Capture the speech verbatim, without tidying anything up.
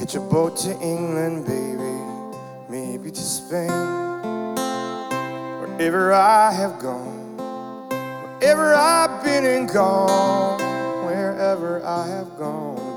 Catch a boat to England, baby, maybe to Spain. Wherever I have gone, wherever I've been and gone, wherever I have gone.